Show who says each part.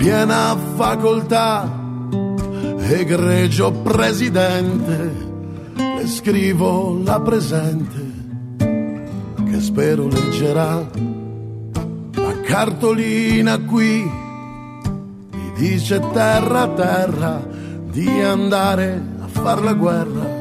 Speaker 1: piena facoltà, egregio presidente, le scrivo la presente che spero leggerà. La cartolina qui mi dice terra terra di andare a far la guerra